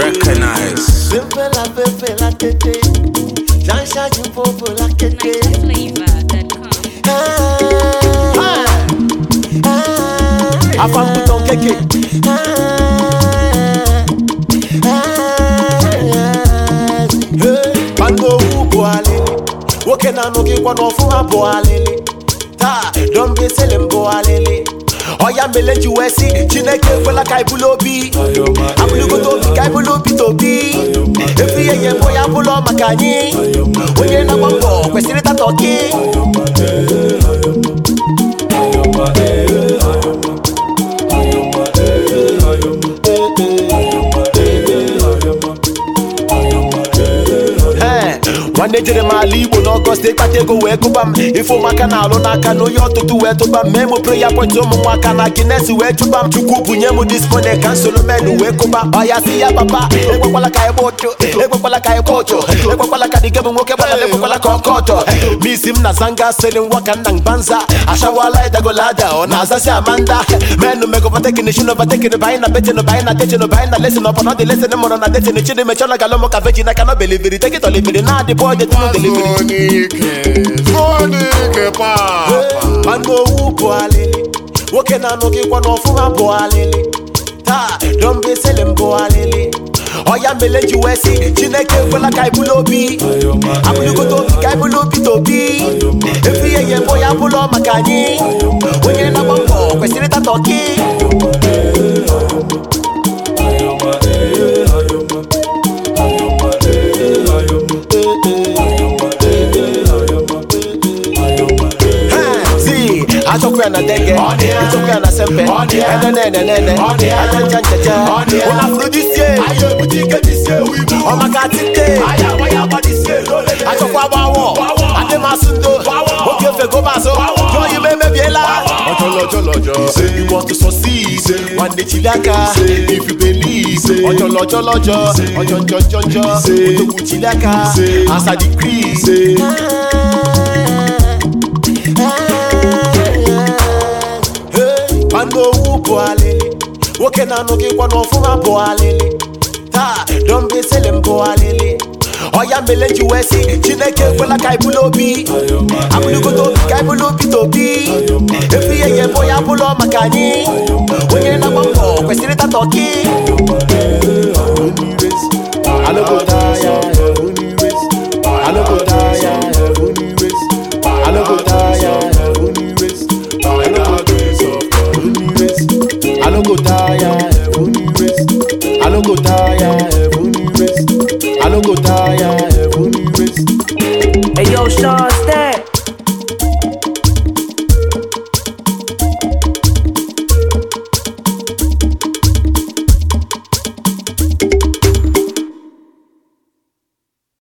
Recognize. Simple la pepe la tete. Jansha jumpopo la kete. Afam bouton keke. Bango ubo alele. Woke na noki kwa nofu abo alele. Ta don't be selling bo alele. Oya mele juwesi chineke kwela kai bulobi. Abulugo tobi kai bulobi tobi. Efi ye boya bulo makanyi. Onye na gbogbo kwesiri ta toki. One day mali Igbo n'Ọgọ steeti atego wee gụba m ifo maka na alụ n'aka na onye ọtụtụ wee tụba m memo prayer point ụmụnwaka na Guinness wee jụba m Chukwu bunye m dispone ka nsolo men wee kụba ọya si ya papa ekwekwala ka ebe ụtụ ekwekwala ka ebe ụtụ ekwekwala ka dịgebe nwoke gbara ekwekwala ka ọkọtọ misi m na zanga selling waka nna mbanza ashawala idagolada ọ na-azasi Amanda menu megovatekin shi novatekin bayi na betin bayi na tetin bayi na lesin ọpọ na dị lesin mụrụ na detin chidi mechọla galọmụ ka veji na kana beliviri tekit oliviri na adị boy de tuno delivery Zonike papa Bango ubo alele Woke na noki kwa nofu abo alele Ta don't be selling bo alele Oya mele juwesi chineke kwela kai bulobi Abulugo tobi kai bulobi tobi Efi ye boya bulo makanyi Onye na gbogbo kwesiri ta toki Achokwe na denge, achokwe na sempe, nene, ajanjanjaja. Ona frudisie, ayo butike disie wibu. Omaka tite, aya waya badise lole. Achokwa bawo, ade masundo, oke fego baso. Yo you may be la. Ojolojo, you want to succeed. One day chilaka, if you believe. Ojolojo, ojonjonjo, otoku chilaka, as I decrease. Bango ubo alele Woke na noki kwa nofu abo alele Ta don't be selling bo alele Oya mele juwesi chineke kwela kai bulobi Abulugo tobi kai bulobi tobi Efi ye boya bulo makanyi Onye na gbogbo kwesiri ta toki Alogo daya Alogo daya Alogo daya I no go tire, heavenly race. I no go tire, heavenly race. I no go tire, heavenly race. Hey yo, Sean, stay.